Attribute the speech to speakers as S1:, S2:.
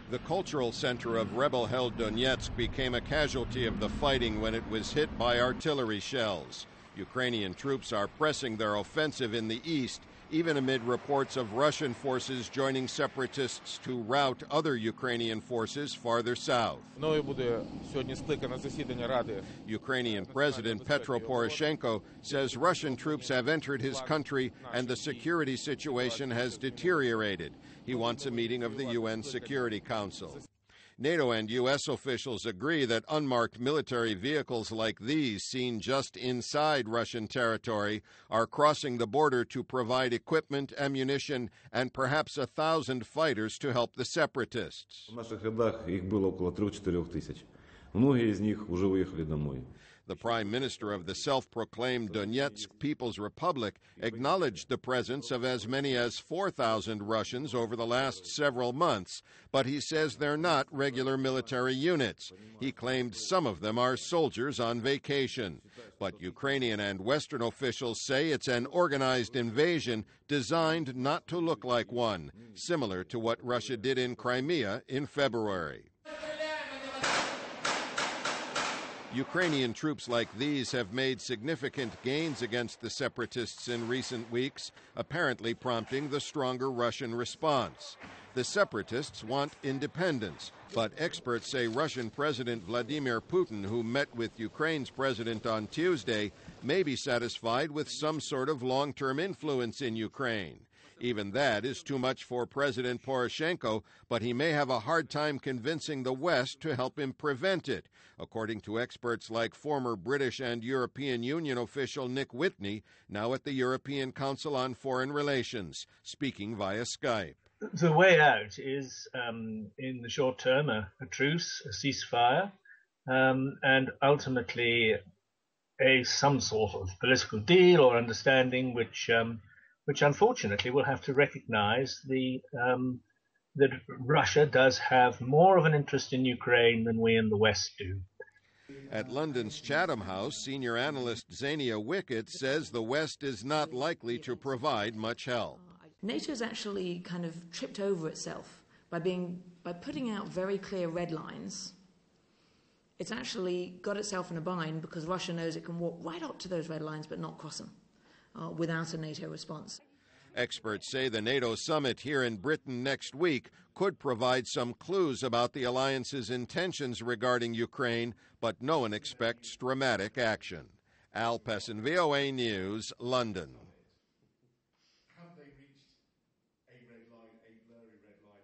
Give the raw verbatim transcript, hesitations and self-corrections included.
S1: The cultural center of rebel-held Donetsk became a casualty of the fighting when it was hit by artillery shells. Ukrainian troops are pressing their offensive in the east, even amid reports of Russian forces joining separatists to rout other Ukrainian forces farther south. Ukrainian President Petro Poroshenko says Russian troops have entered his country and the security situation has deteriorated. He wants a meeting of the U N Security Council. NATO and U S officials agree that unmarked military vehicles like these, seen just inside Russian territory, are crossing the border to provide equipment, ammunition, and perhaps a thousand fighters to help the separatists. The prime minister of the self-proclaimed Donetsk People's Republic acknowledged the presence of as many as four thousand Russians over the last several months, but he says they're not regular military units. He claimed some of them are soldiers on vacation. But Ukrainian and Western officials say it's an organized invasion designed not to look like one, similar to what Russia did in Crimea in February. Ukrainian troops like these have made significant gains against the separatists in recent weeks, apparently prompting the stronger Russian response. The separatists want independence, but experts say Russian President Vladimir Putin, who met with Ukraine's president on Tuesday, may be satisfied with some sort of long-term influence in Ukraine. Even that is too much for President Poroshenko, but he may have a hard time convincing the West to help him prevent it, according to experts like former British and European Union official Nick Whitney, now at the European Council on Foreign Relations, speaking via Skype.
S2: The way out is, um, in the short term, a, a truce, a ceasefire, um, and ultimately a some sort of political deal or understanding which um, which unfortunately will have to recognize the um, that Russia does have more of an interest in Ukraine than we in the West do.
S1: At London's Chatham House, senior analyst Zania Wickett says the West is not likely to provide much help.
S3: NATO's actually kind of tripped over itself by being by putting out very clear red lines. It's actually got itself in a bind because Russia knows it can walk right up to those red lines but not cross them uh, without a NATO response.
S1: Experts say the NATO summit here in Britain next week could provide some clues about the alliance's intentions regarding Ukraine, but no one expects dramatic action. Al Pessin, V O A News, London.